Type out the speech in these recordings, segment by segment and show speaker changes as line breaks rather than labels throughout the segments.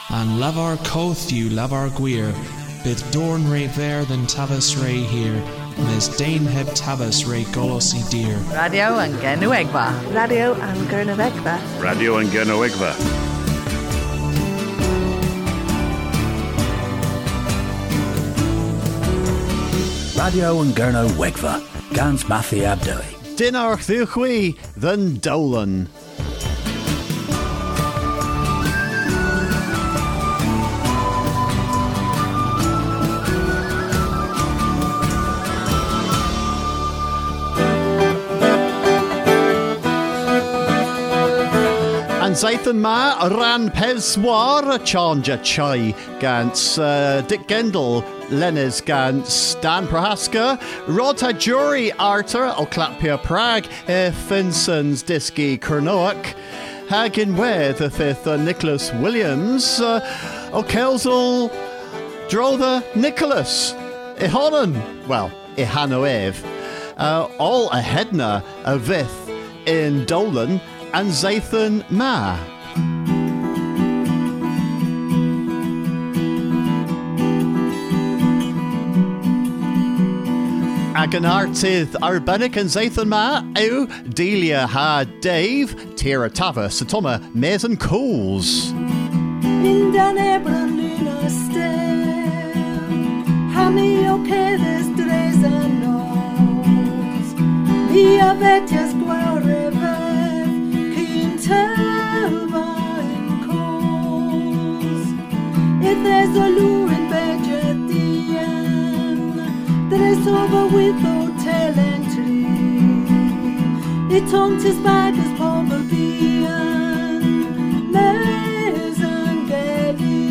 and levar coth you levar gwir, bid dorn re ver than tavis re here, mes Dane heb tavis re golosi dear.
Radio and Genuegva.
Radio and Gernowegva.
Radio and Gernowegva.
Radio and Gernowegva. Gans Matthew Abdoi.
Dinar Thuchwi, than Dolan. And Zaithan Ma ran Peswar Chanja Chai Gans Dick Gendel Lennes Gans Dan Prohaska Rod Jury Arthur O'Clapia Prague Finson's Diski Kernoak Hagen Ware the fifth Nicholas Williams O'Kelzel Drotha Nicholas Ihonan well Ihanoev all Ahedna a Vith in Dolan and Zathan Ma. Aganartith Arbenic and Zathan Ma, Ew, Delia Ha Dave, Tira Tava, Satoma, Mez and Cools.
In Danebran Luna Stem, Hammy Okedes Drezanos, Via Vetas Guareve. If there's a lure in Bejetian, there is over with hotel entry. It tongues his bag as Pomerbian, Mez and Gedi.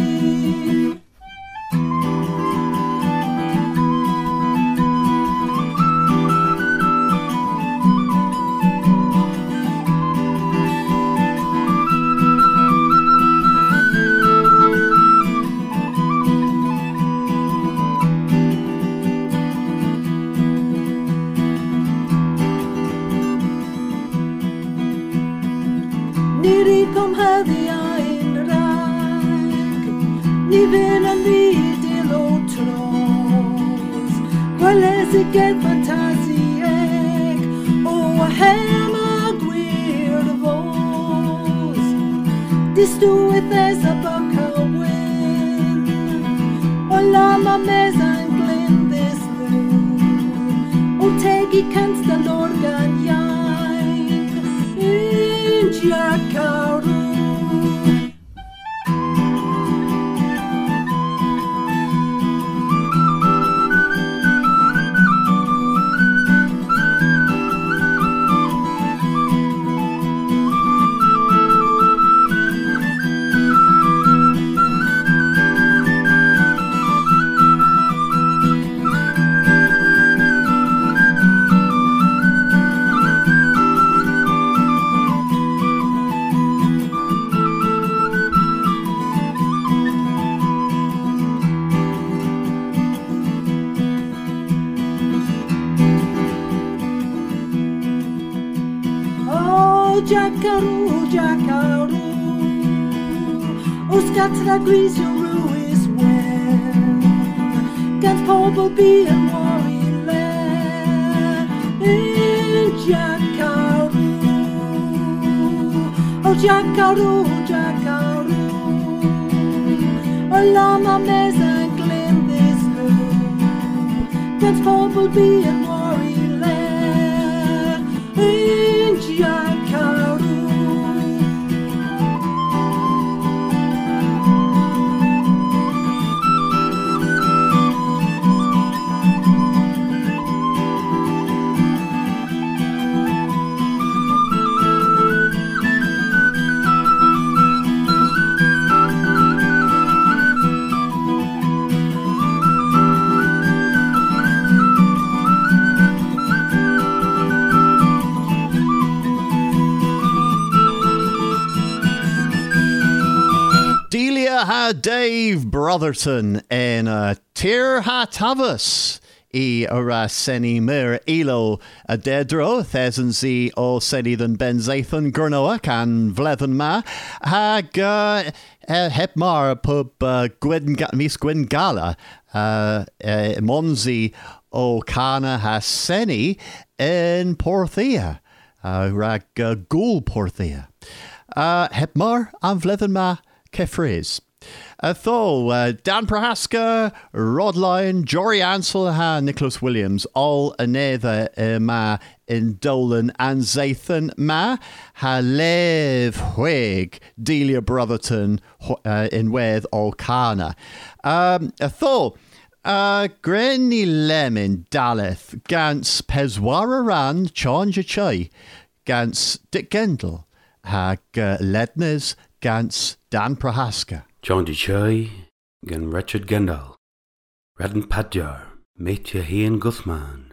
Kom hade jag en rank, ni vinner lite låtros. Vad läser get fantasiek och hemma gwir vås. Det stod ett näsa baka win och lama mesan glindes nu och tegi konstant organ jag in Jakarta. Jackaroo, Oskatra Grease your rue is well. Gans Pobble be and worry land in Jackaroo. Oh Jackaroo, oh Lama Mez and Glen this blue. Gans Pobble be and worry land in Jackaroo.
Ha Dave Brotherton in Tir Ha Tavas I seni mir ilo a dedro thesyn si o seni than benzaethon gurnoa can vlethen ma hag hep mar pub mis gwyn gala monzi o cana ha seni in Porthia rag gul Porthia hep mar an vlethen ma kefriz. Dan Prohaska, Rod Lyon, Jory Ansel, Nicholas Williams, all another ma in Dolan and Zathan ma ha lev Whig, Delia Brotherton in Weth Olcana. Granny Lemon Daleth, Gans Peswara Rand, Chanja Chai, Gans Dick Gendel, hag Ledners, Gans Dan Prohaska.
John de Chai, gan Richard Gendal, Radden Padjar, Matya Hain Guthman.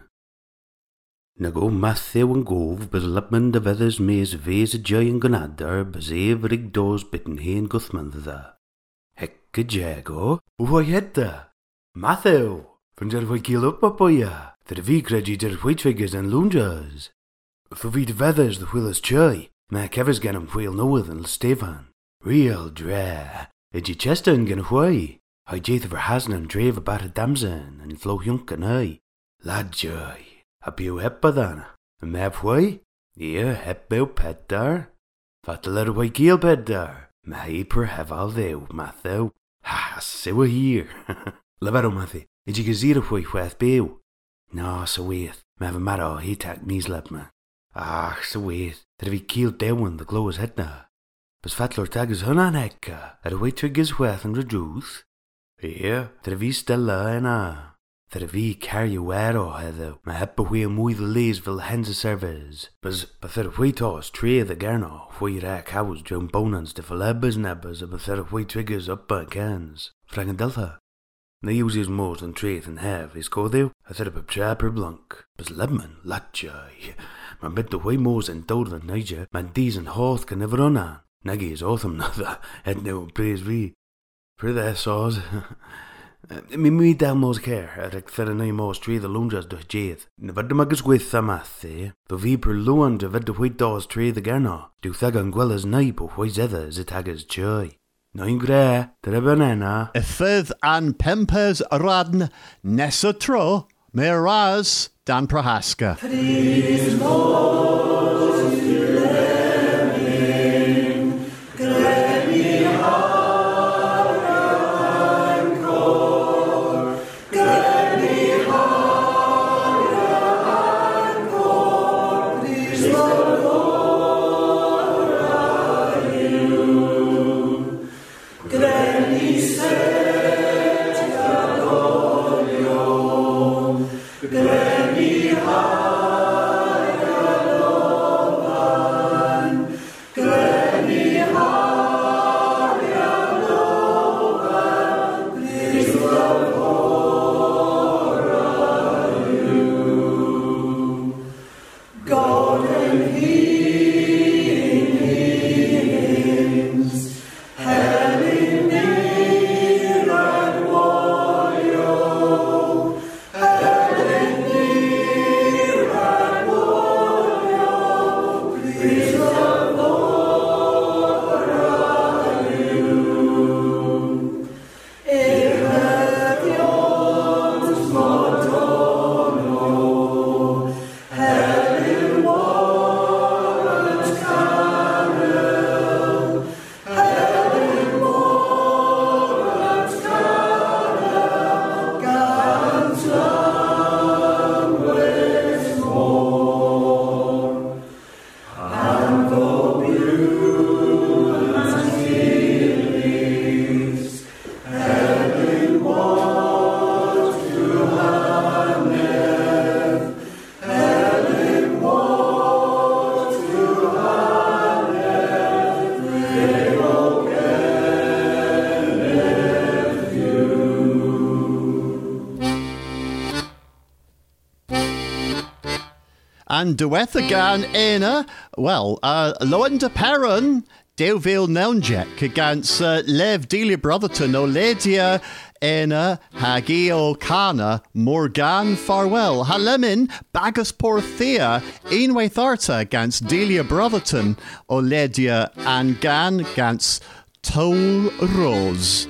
Nag o Matthew and Gove, but Lipman de Vethers mees Vese Jay and Gunadar, but Everig Doors bitten Hain Guthman the. Hecka Jago, who I had there? Matthew, from der we kill up ya, the V credit der white figures and lunges. For we the Vethers the wheelers Chai, ma Kevers gan him wheel no than Stefan. Real dra. Id je chester en gen hwai? Hij jeet over hazen en dreef about a damsen en flow junk en hij. Lad joy. Heb je hep badana? En meb hwai? Ja, hep beu pet daar. Vat de letter hwai geel bed daar. Ma hyper have al theu, Matthew. Ha, sewa hier. Levero Matthew. Id je gezier hwai hweth beu? No, so weeth. Ma have a matter he tak nies lep me. Ach, so weeth. Dat we keel dewen the glow is het na. Bys fatlor tag is hun an ekka, a wait to giz weth and reduce. Yeah, ter vi stella en ter vi carry wero heddo, ma heppa wheel mwy the lees vil hense servers. Bys ter wait os tree the garno, why rack house jom bonans de falebas nebbas, a ter wait triggers up by cans. Frangadelta. Na uses most and trade and have is go thou, a ter up trapper blunk. Bys lebman, latjai. Man bet the way most and told than Niger, man these and hoth can never run on. Naggy is awesome nother, and no praise we. For that saws. Me down most care, at a thirty most tree the lunjas do jeth. Never the muggers with the math, eh? The v per luan to vid the white doors tree the garno. Do thagan gwellas nipe of white ether as it haggers joy. Nine grey, the banana.
A fifth and Pempers Radn, Nessa Tro, Miraz, Dan Prohaska.
Praise Lord.
And diwetha gan ena, well, Loan de Perron, Deuville Nelnjek against Lev Delia Brotherton o Ledia Ena hagi O'Cana Morgan farewell. Halemin bagus Porthia Inwe Tharta gans Delia Brotherton Oledia and Gan gans Toll Rose.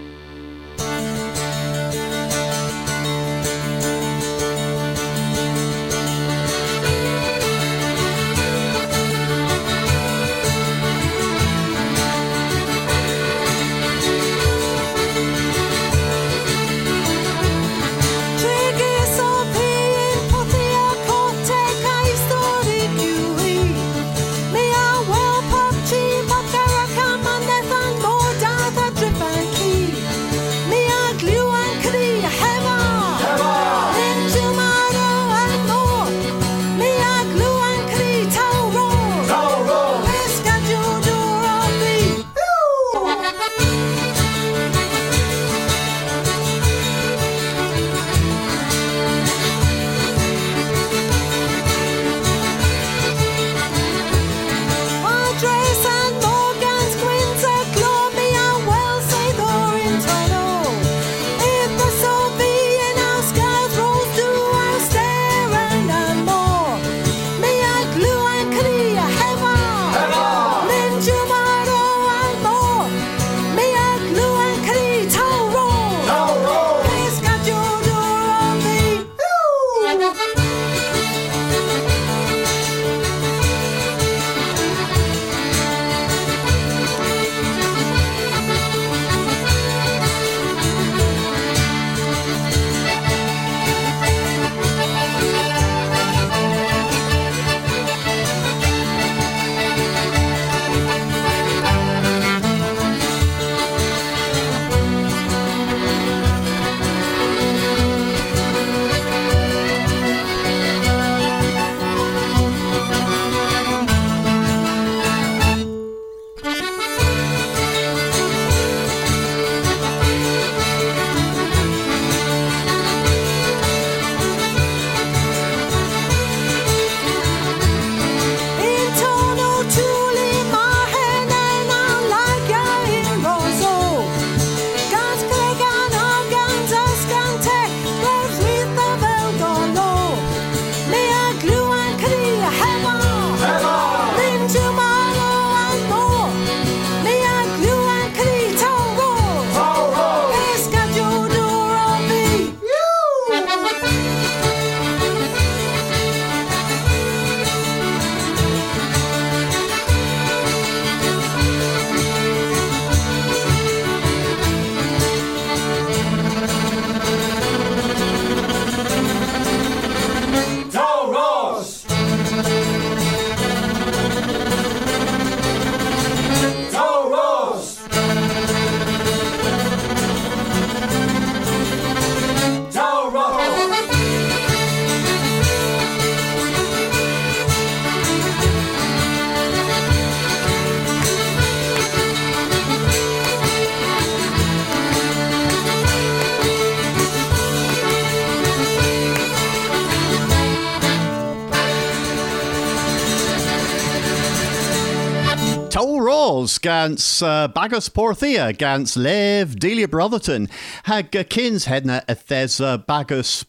Gans Bagus Porthia gans Lev Delia Brotherton hag kins hedna Thesa Bagus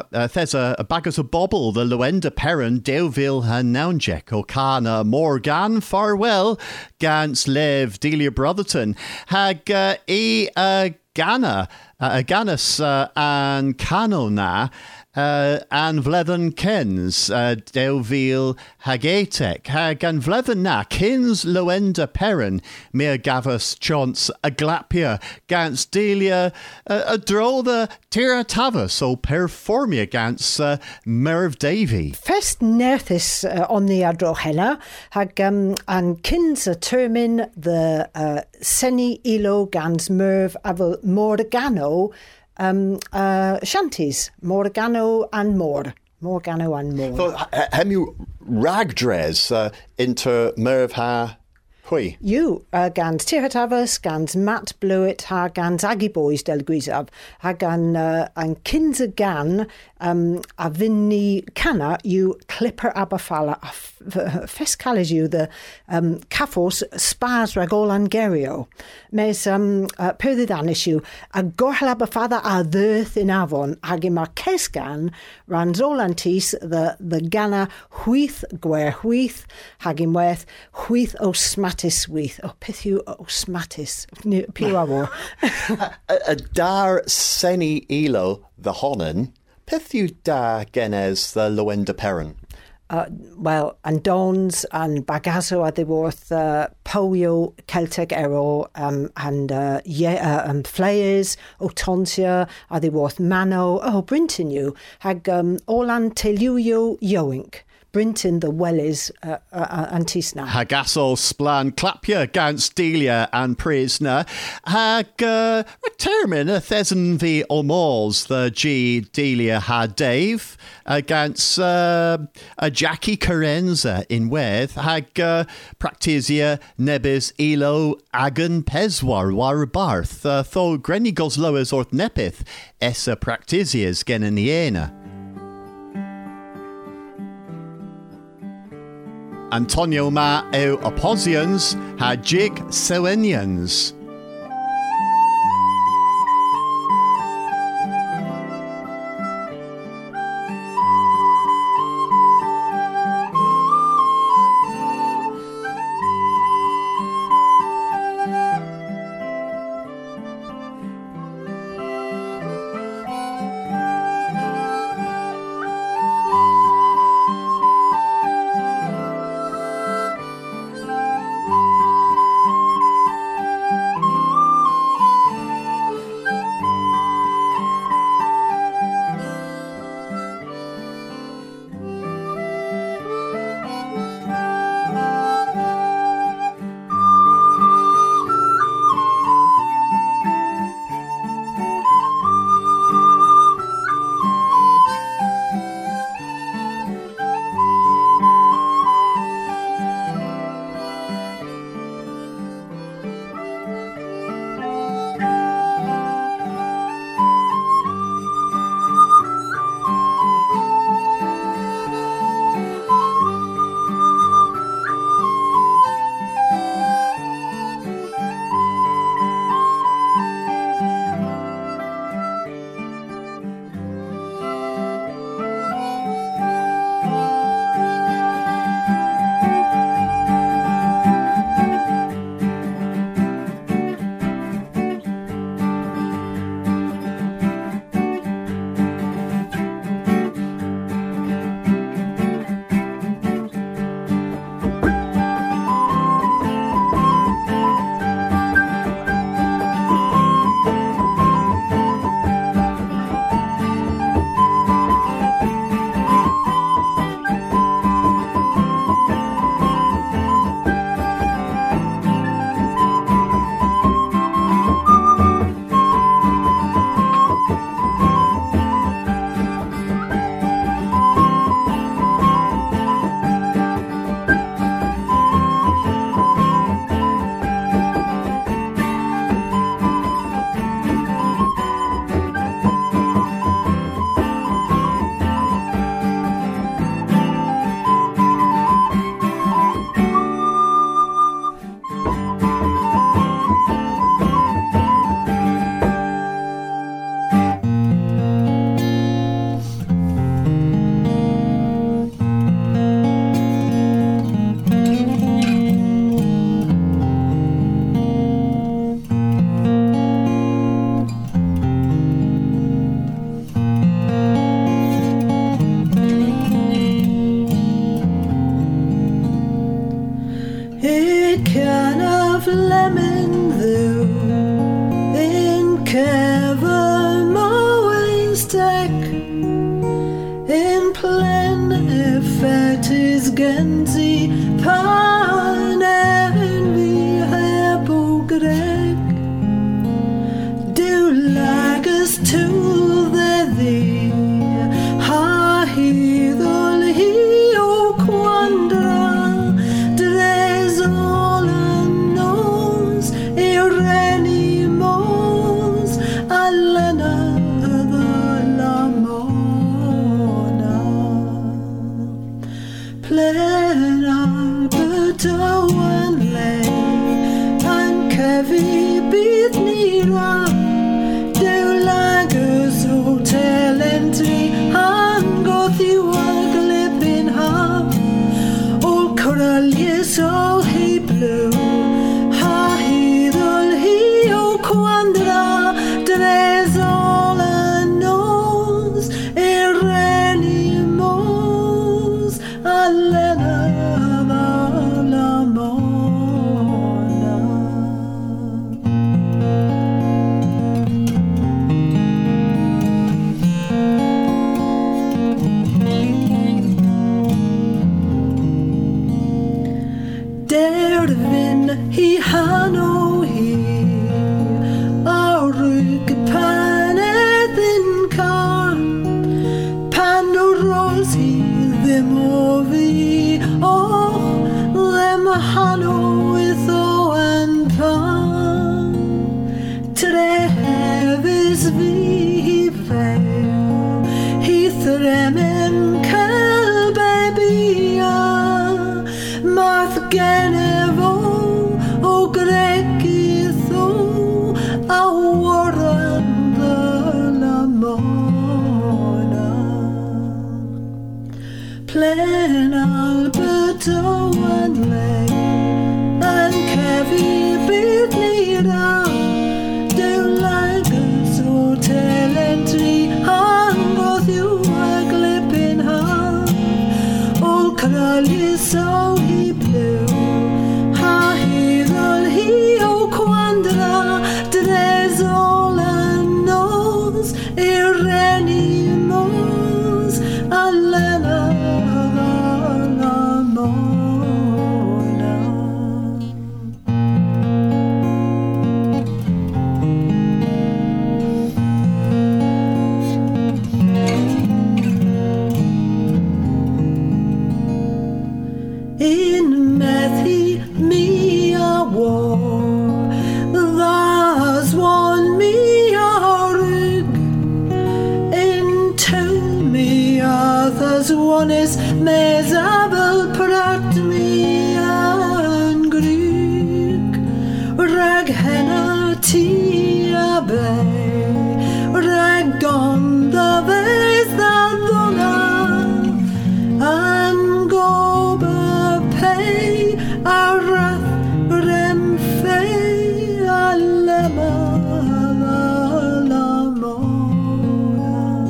Thesa Bagus a Bobble the Luenda Perrin Deuville han Naunjek O'Cana Morgan farewell gans Lev Delia Brotherton hag Gana Ganus and Canona and Vlethen Kens Deuville Hagetek hag and Vlethen na Kins Luenda Perrin Mea Gavus Chance Aglapia Gans Delia Dro the Tira Tavus o Performia Gans Merv Davy.
First Nerthis on the Adrohena hag and Kins a termin the Seni Ilo Gans Merv Avel Morgano shanties, Morgano and more.
So, hem you ragdres inter Merv ha Hwy.
You, gans Tirhat Avas, gans Matt Blewett, ha gans Aggie Boys del Gwysav, ha gan an Kinza gan a vinni cana you Clipper Abafala a fescalis you the Cafos Spas Ragol Angerio. Mes perdidanis you a gorhla bafada a dhirth in Avon, hagimar Kesgan, ranzolantis the Gana Huith Gwer Huith, hagimweth Huith o Smatis Huith, o pithu o Smatis, Piwawar.
A dar seni ilo the honen, pithu da genes the Lowenda Perrin.
Well, and Dons and Bagazo are the worth Poyo, Celtic Ero, and Flayers, Otonsia are the worth Mano, Brinton you, hag Olan Teluyo Yoink. Brinton the Wellies Antisna.
Hagaso Splan Clapia Gans Delia and Prisna. Hag Termin a Thesen v Olmals the G Delia had Dave against a Jackie Carenza in Weth. Hag Practisia Nebis Elo Agan Peswar war Barth. Tho Grenigos Loas Orth Nepith Essa Practisias Geneniena. Antonio ma eu opposians ha jig Selenians.
Doan lay and Kevy bid me down. Do like us or tell and tree hang with you a clipping hand. Old Crowley so he blew. Ha he o quandra tres all and knows Irenimos Alena la mona. In Methy me a war, there's one me a rig. Into me there's one is Mezabel Prat me and Greek. Rag henna tia bay, rag on the vase that donna, and go pay a wrath rem fay a lema la mona.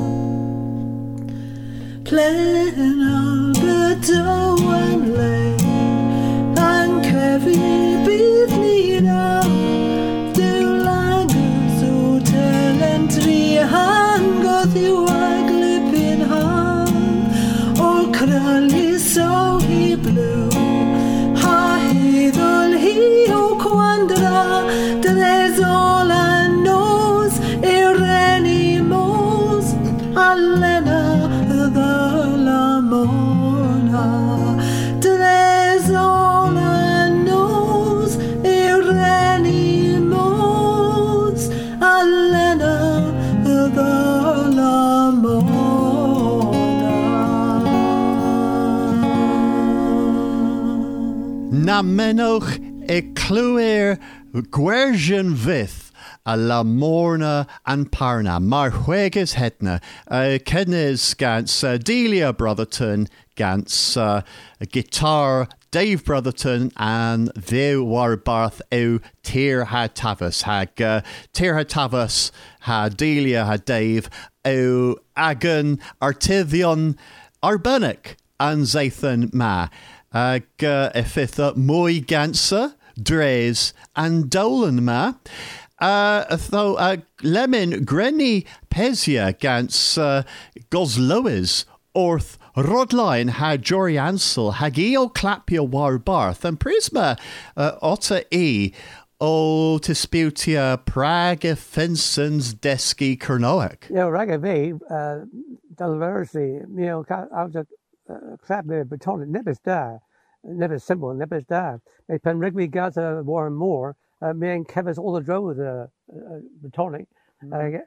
Plain Albert Owen lay and Kevy beat me down. Do lagers hotel and tree hang got you a clipping hand. Old Crowley so he blew. Ha he o quandra tres all and knows Irenimos Alena the la mona. Tres all and knows Irenimos Alena the la mona.
Na menoch e clúir gwersion vith a la morna and parna mar huegas hetna Kennes gans Delia Brotherton gans guitar Dave Brotherton and they war barth o Tir ha Tavas hag Tir ha Tavas ha Delia ha Dave o agan Artivion Arbenic and Zathan ma ag effitha moi gansa Dres and Dolan ma though Lemon Grenny Pesia gans Goslois Orth Rodline ha Jory Ansel hagio Clapia war barth and Prisma otta o Tisputia Prague Finsons Deski Kernoek.
Yeah, Raga V Delversi, out of Clapia Betonet Nippers there. Never simple, never there. They pen Rigby got war and more. Me and Kevin's all the drove the tonic. Me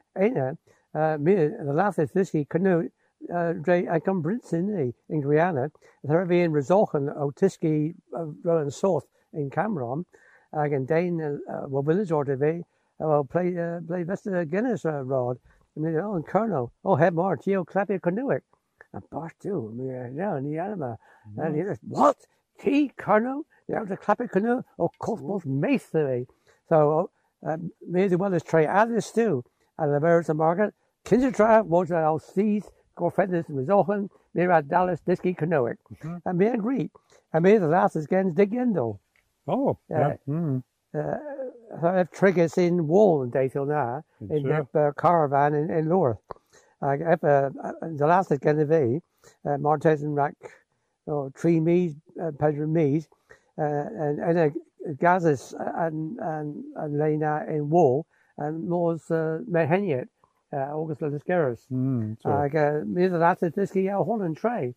the last is this canoe. I come Brinson in Guyana. There be in Resolchen Otiski Rowan South in Cameron. Again Dane well village or TV. Well play Vesta Guinness rod. And Colonel. Oh head more Geo Clappy Canoeic. And Bosh too. Yeah, in the anima. And he just what? Tea, Colonel, you have to clap it canoe, or Cosmos Masonry. So, maybe well as try add this too. And the birds of market, Kinsey try, watch our seas, go feathers and resolven, maybe at Dallas, Disky, Canoeic. And me agree. And maybe the last is against Dick Yendel.
Oh, yeah.
So I have triggers in Wall and day till now, in the caravan in Lourdes. The last is going to be Martez and Rack. Or Tree Mees, Pedro Mees, and Gazas and Lena in Wall, and Moore's Meheniet, August Ladiscaris. Me the last is this guy Holland Tray.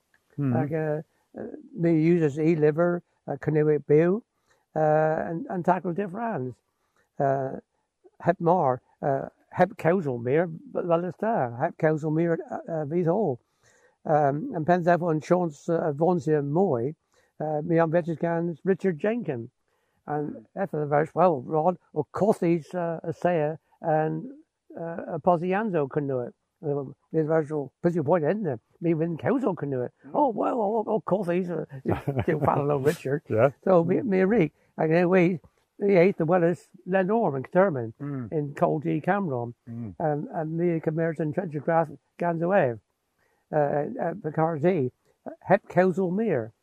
Me uses liver, Canoeic Bill, and tackle different Hep Mar, Hep Councilmere, but well it's there. Hep Councilmere at V's Hall. And Penzef on Chance Vonsia Moy, me on Vetchkans Richard Jenkins. And after the verse, well, Rod, or Cothie's Asaya and Posianzo Canoeic. the original busy point, isn't it? Me when council can do it. Oh, well, coffees. Follow Richard.
Yeah.
So me Rick, I can wait. The eighth the Willis Lenorm and Thurman in Colty Cameron, and me Commerce and Treasure Grass Gans away. Because he Hep Council Mere.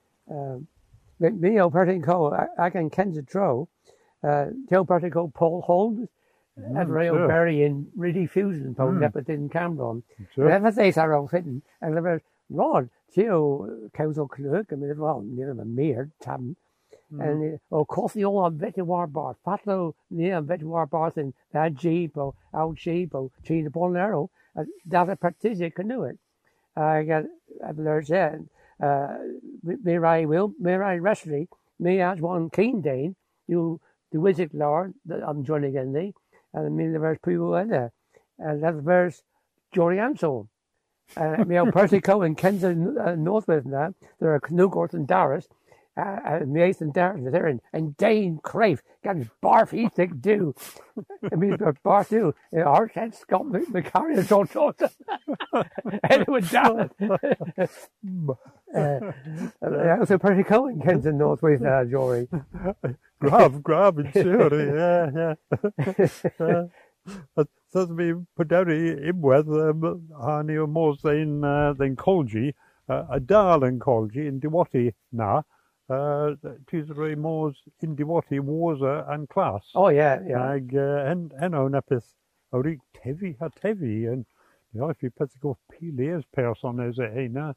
Me Pertico, I can Kensett Tro, Joe Pertico Paul Holmes, and Ray O'Berry in really fusion Paul Nepet in Cameron. Never say Sarah Fitton, and never Rod, Geo Council Clerk, I mean, well, near a mere Tam. And coffee all on Vetuar Bar, Fatlo near Vetuar Bars in that Jeep or out Jeep or China Polnero, that a partition can do it. I got, I've learned that. May I Wesley, may I one Keen Dane, you the Wizard Lord, I'm joining in thee, and I mean the verse people in there, and that's verse Jory Ansel. Me old Percy Cohen, Kensington, Northwest, and that, there are Cnugorth and Darris. Mace and Darren there and Dane Crave got his barf he thick do. I mean barf do. Our head Scott McCarry is all sorts of anyway down. That was a pretty cool in Kensington Northwest Jory.
Grab and sure, yeah. Says me put out in with Arnie more than Colgy, a darling Colgy in Diwati now. Tuesday Moore's in Diwati Warza and class.
Oh yeah.
And nepis orig tevi and if you put go piles person as a hena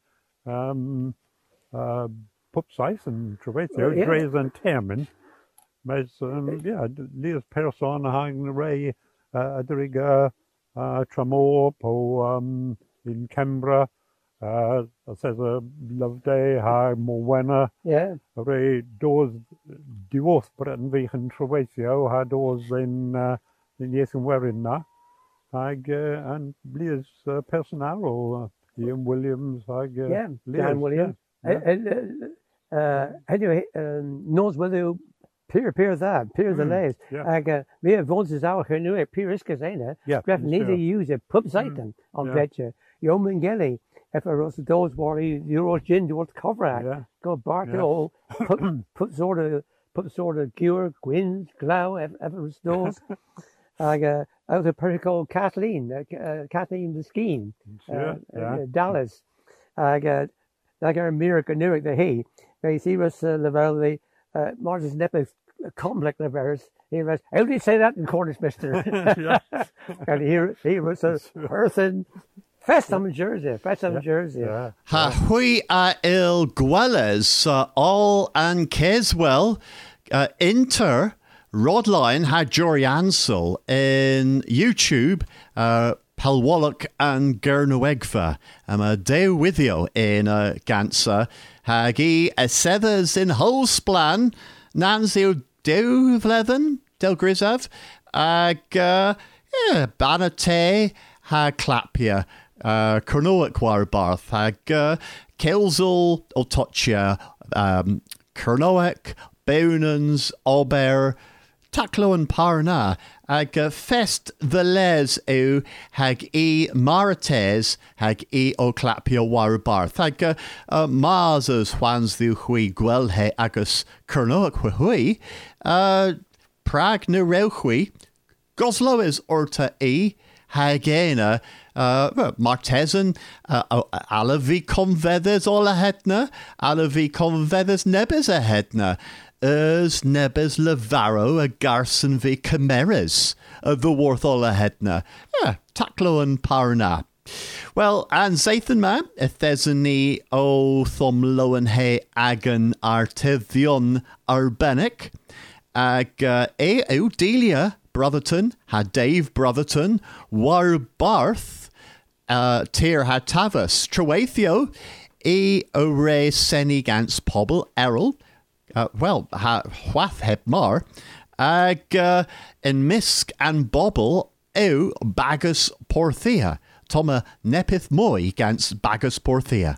pup size and Trevetio Dreys and Termin. Mas Leas person hang ray adriga Tramor po in Canberra. Says a love day, ha Morwenna.
Yeah.
Ray doors divorce Britain Vegan Trevetio, ha doors in yes and wearing na. And Leah's personal Ian Williams,
Dan Williams. Anyway, knows whether Peer the lays. Me advances out here new Peer Iskas ain't it?
Yeah.
Need to use a pub site on betcha. Yeoman Gelly. If it was those were Euro gin towards cover act, go bark all, put sort of gear, gwins, glow, ever was those. I was a pretty called Kathleen the Skeen, Dallas. I got a miracle Newark the hay. They see us level the Martin's Nepis complex levels. He was, how do you say that in Cornish, mister? And he was a person. Festam Jersey.
Ha hui a il Gwelles all and Keswell inter Rodline had Jory Ansel in YouTube Palwallock and Gernowegva. A deu withio in Gansa hagi a sethers in whole splan Nanzio deu vlethen del Grisav Banate ha Clapia. Kernowick war barth hag Kilzel Otochia Kernowick Bownans Ober Taklo and Parna hag Fest the Les o hag Marates hag Oclapia war barth hag Mazas Juans the Hui Gwelhe agus Kernowick Hui Prague na Reuhui Goslo is Orta Hagena Martesan Alavi convedes all a hetna Alavi convedes nebes a hetna nebes levaro a garson vi cameras the worth all a hetna Taklo and Parna. Well, and Zathan ma ethesani o thom loan he agan artithion arbenic Delia Brotherton had Dave Brotherton, War Barth, Tyr had Tavis, Troathio, Ore Seni Gans Pobble, Errol, Hwath Hebmar, in Misk and Bobble, Bagus Porthea, Toma Nepith Moy Gans Bagus Porthea.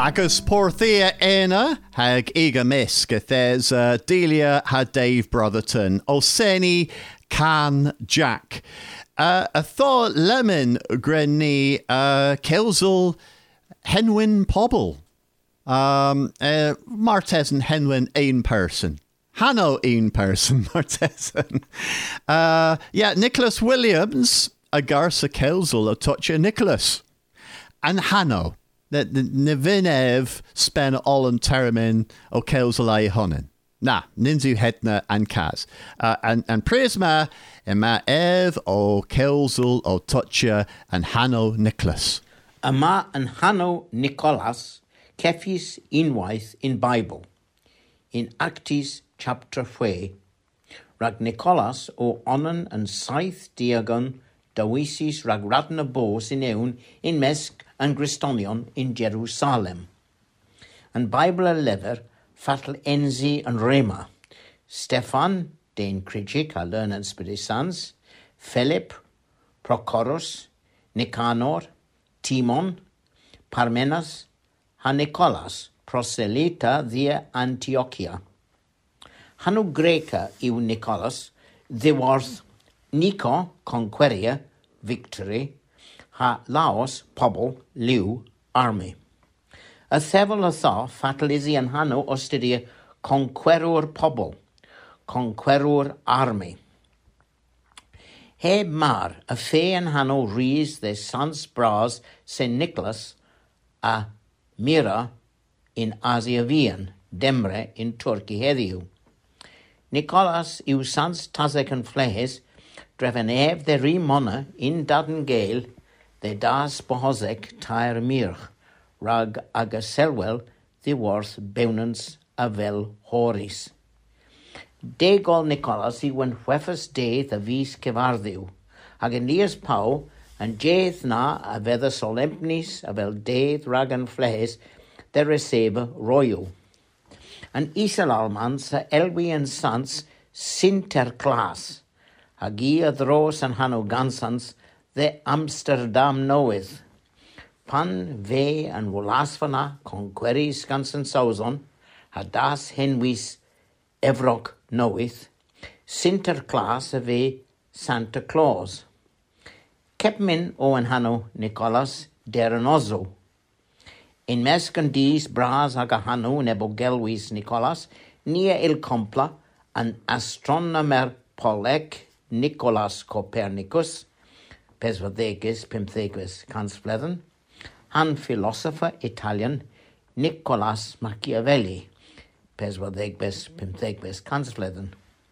Agus Porthia Ena hag Iga Misk there's Delia had Dave Brotherton Olseni Can Jack a thought lemon grenny Kelzel Henwin Pobble Martez and Henwin ein person Hanno ein person Martezan Nicholas Williams a Garza Kelzel a touch of Nicholas and Hanno the Nevinev spen all and Terramin o Kelzel honen. Na, Ninzu Hetna and Kaz. And Prisma Emma Ev o Kelzel o Toucha and Hanno Nicholas.
Ama and Hanno Nicholas Kefis inwaith in Bible. In Actis chapter 4. Rag Nicholas o onan and saith diagon dawisis rag radna bos in eun in Mesk and Gristonion in Jerusalem. And Bible a lever fatal Enzi and Rema. Stefan, Dane Crigic, a learned spedisans, Philip, Prochorus, Nicanor, Timon, Parmenas, and Nicholas, proselyta via Antiochia. Hanu Greca iu Nicholas, the worth Nico conqueria, victory, ha Laos, pobl, liw, army. A thevel a thaw, fatal isi an Hano ostydia conqueror pobl, conqueror army. Heb mar, a fe an Hano rees the sans bras St. Nicholas a Mira in Asiavian, Demre in Turkey heddiw. Nicholas iw sans tazek and flehes, drefen ef the rimona in Daden Gale, the das bohozek tair mirch, rag aga selwell the worth beunans avel horis. Degol Nicholas I wen huefas de the vis kevardiw, ag Elias pau, and jeth na a veda solemnis avel deth rag and flehes, the receive royal. And Isal almans a elwi and sans Sinterklaas, agi a dros and Hano gansans, the Amsterdam knoweth. Pan ve and wolasfana conqueris gansen sauzon, hadas henwis Evrok knoweth, Sinterklaas a ve Santa Claus. Kepmin o en Hano Nicholas derenozo. In mescandis bras aga Hano nebogelwis Nicholas, nia il compla an astronomer Polek Nicholas Copernicus, Pesvathegis Pimthegus Kansflethen, han philosopher Italian Nicholas Machiavelli, Pesvathegbes Pimthegbes Kansflethen.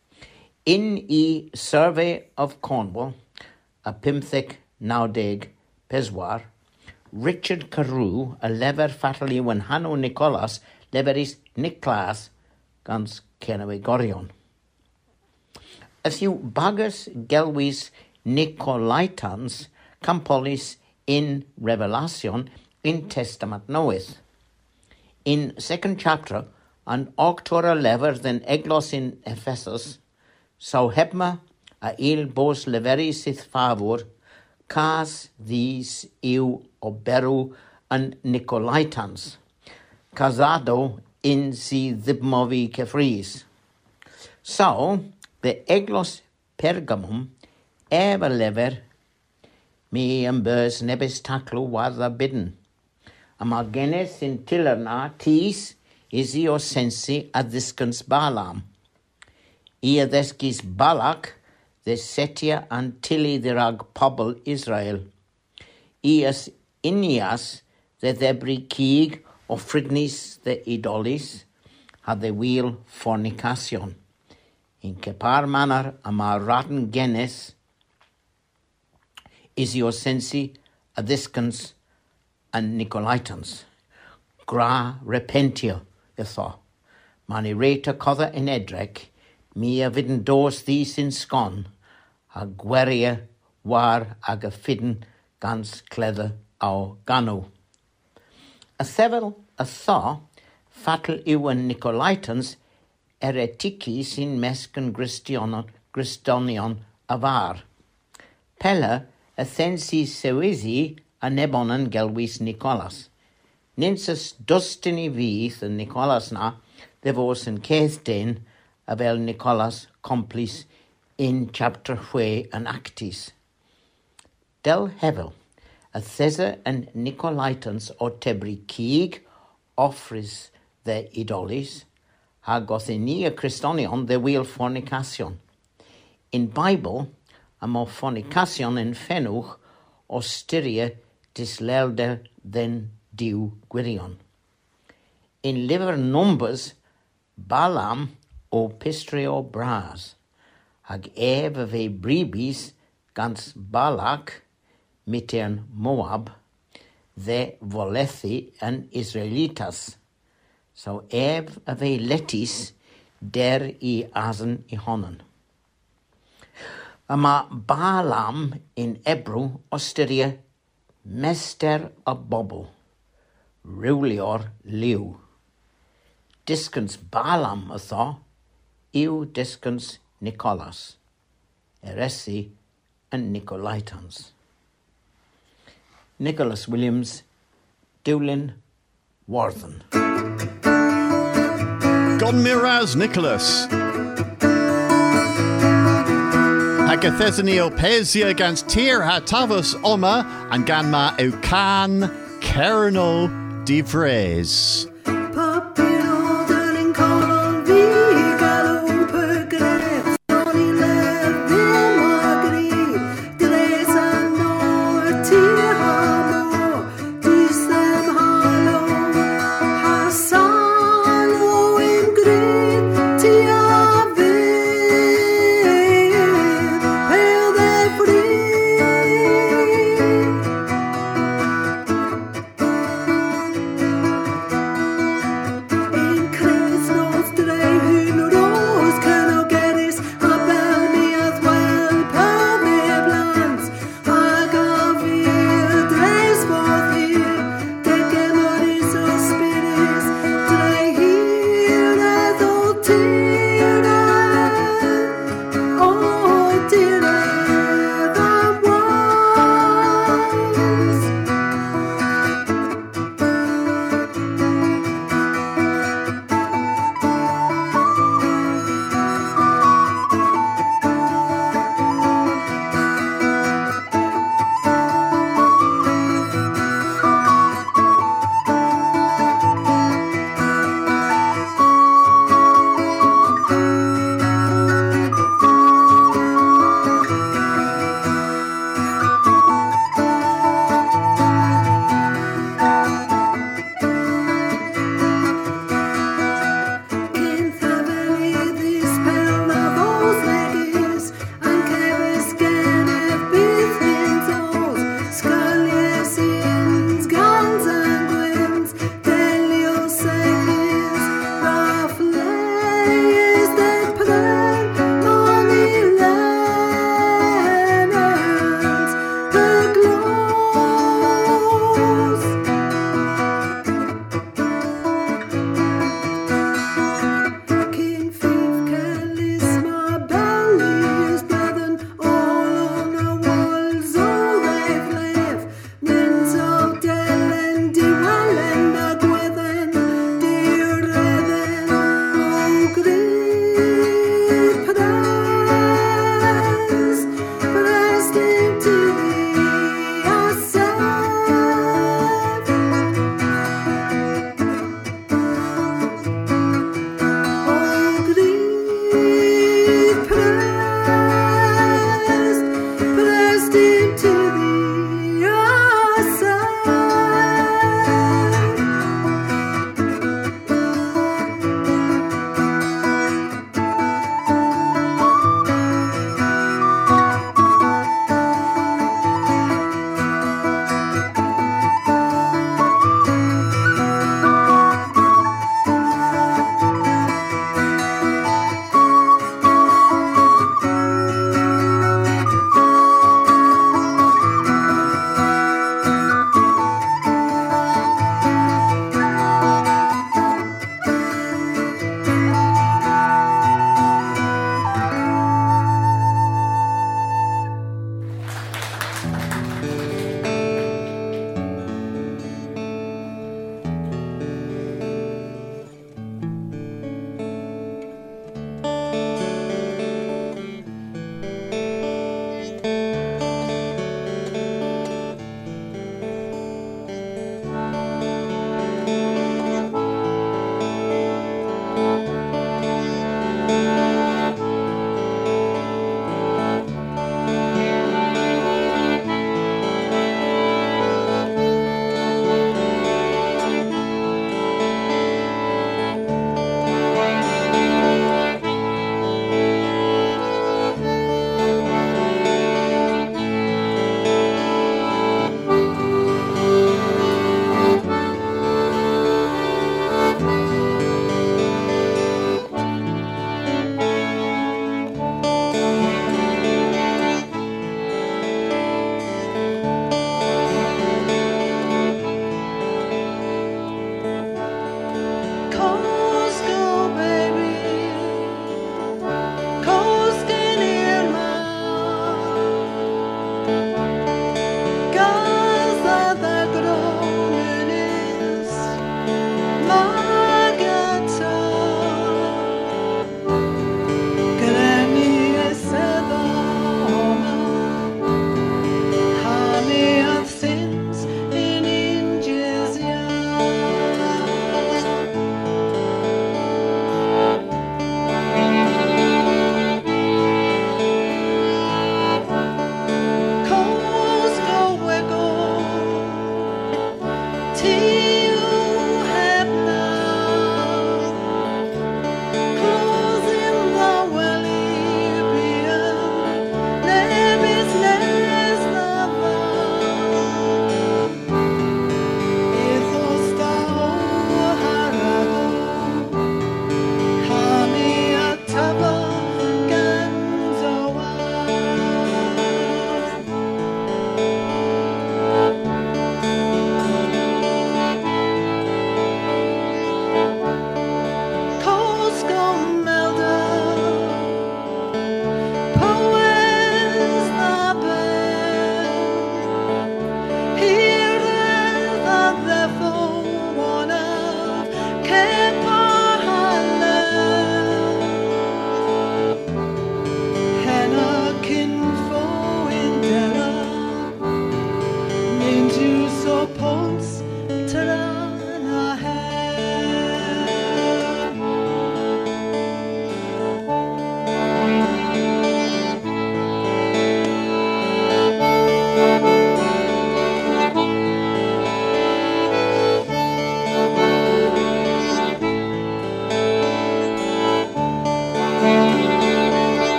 In e survey of Cornwall, a Pimthek Naudeg Peswar, Richard Carew, a lever fatally when Hano Nicholas leveris Niklas gans Kennewe Gorion. As you baggers gelwis Nicolaitans campolis in Revelation in Testament knoweth. In second chapter, an octora lever than eglos in Ephesus, so hebma a il bos leveri sith favor, cas these eu oberu and Nicolaitans, casado in si thibmovi kefries. So, the eglos Pergamum, ever lever, me and burs nebis taclu wada bidden. Amagenes in Tillerna tis isio sensi adiscans Balaam. Iadeskis Balak, the Setia and Tilly the rag pobl Israel. Ias Inias, the Debri Keeg, of Frignis the Idolis, had the wheel fornication. In Kepar manner amar raten genes, isio sensi adiscans and Nicolaitans. Gra repentio, the thaw. Mani reta cother in Edrec, mia vidden dos these in scon, a gueria war aga fidden gans cleather au ganu. A sevel a thaw, fatal iwan Nicolaitans, hereticis in mescan Gristonion avar. Pella a thensi sewisi a nebonan gelwis Nicholas. Ninsys dustin I fydd yn Nicholas na, dde fos yn cedd den a fel Nicholas complice in chapter 6 yn Actis. Del hefel, a thesa yn Nicolaitans o tebri cig offris dde idolis, ha gothin ni a Christonion dde wil fornication. In Bible, am o fornication in fenwch o styria dislelde den diw gwirion. In liver Numbers, Balaam o pistrio bras, hag ef a fe bribis gans Balak, mitern Moab, dde volethi yn Israelitas. So ef a fe letis der I asen I honon. Yma Balaam in Ebrew ostyria mester a bobl, rwlior liw. Discans Balaam a tho, yw discans Nicholas, eresi and Nicolaitans. Nicholas Williams, Dewlin, Warthen.
Gon Miraz Nicholas. Agathesani o Pesia gans tir ha tavus oma and ganma o can Kerno di Vres.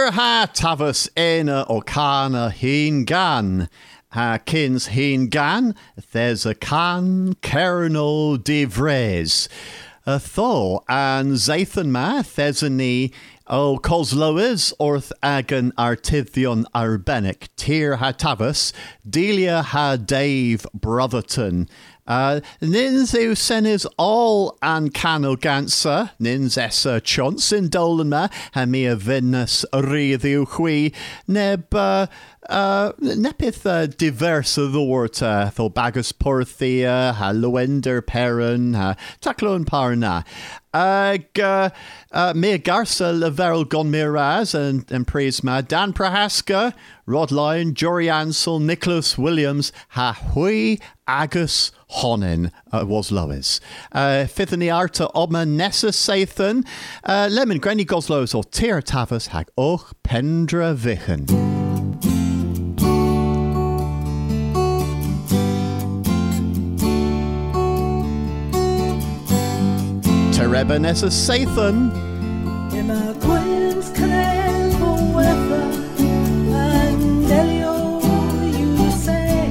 Tir ha tavas ena o kana hin gan. Ha kins hin gan, there's a can kernel de vres. A tho an zaithan ma, there's a ni o cosloes orth agan artithion arbenic. Tir ha tavas, delia ha Dave Brotherton. Nins yw senes all an canol gansa, nins essa chonsin dolan ma, ha mi a vinnas rydd yw chwi, neb nepith diversa ddorta, tho bagus porthia, ha lwender peron, ha taclon parna. Me garsa leverel gon miraz and praise ma Dan Prohaska, Rod Lyon, Jory Ansell, Nicholas Williams, ha hui agus honin was Lois. Fifth in the arta oma Nessa Sathan, lemon granny goslows or tir tavas hag och pendra vichen. Tereba Nessa Sathan.
Emma Quinn's Canal forever, and Elio, you say,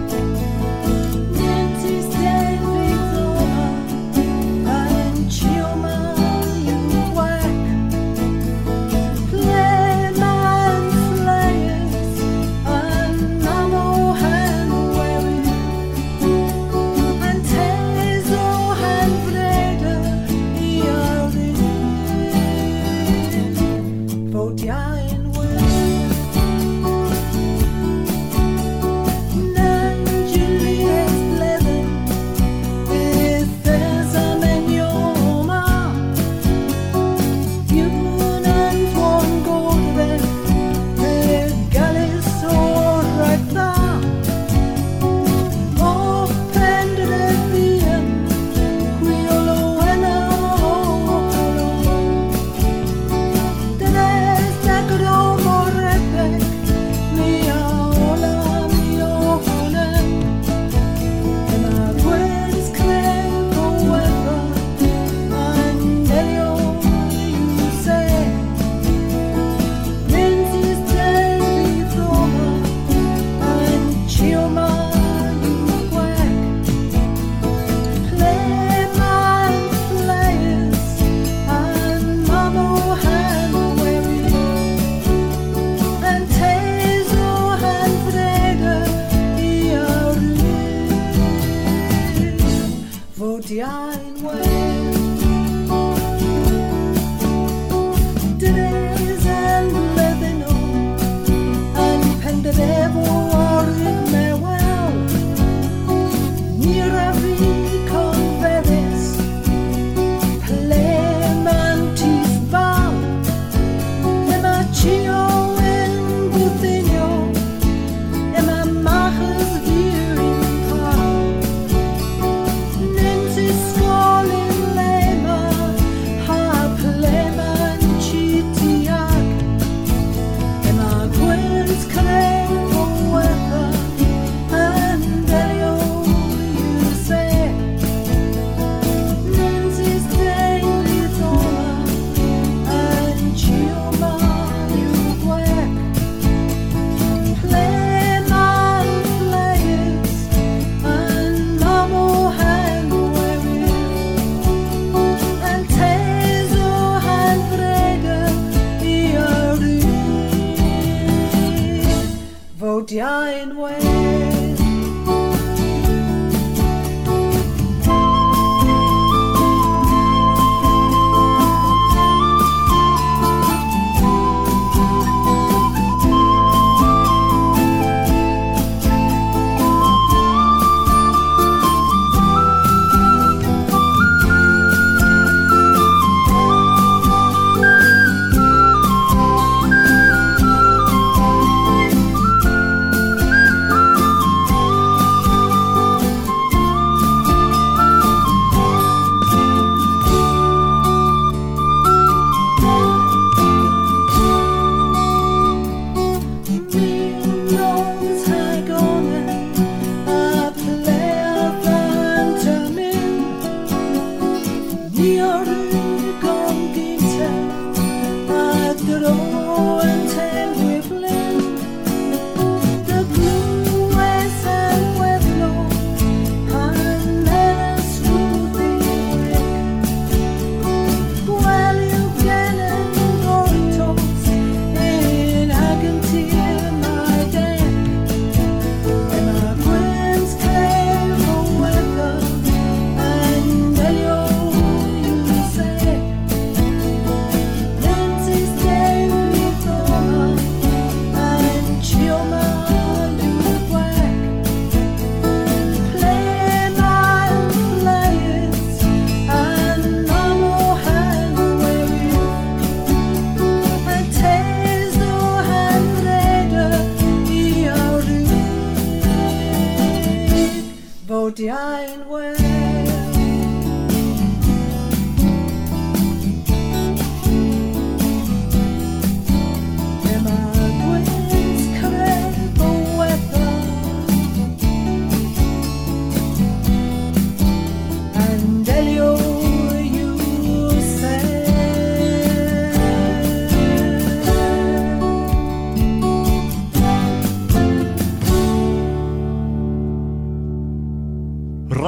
Nancy's dead, Victoria, and Chioma, you whack, Playman Flyers, and Namo hand wearing, and Tezo hand Vreda, Calling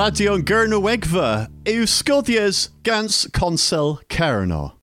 Radio Gernowegva, yw Sgodies gans Consel Cerno.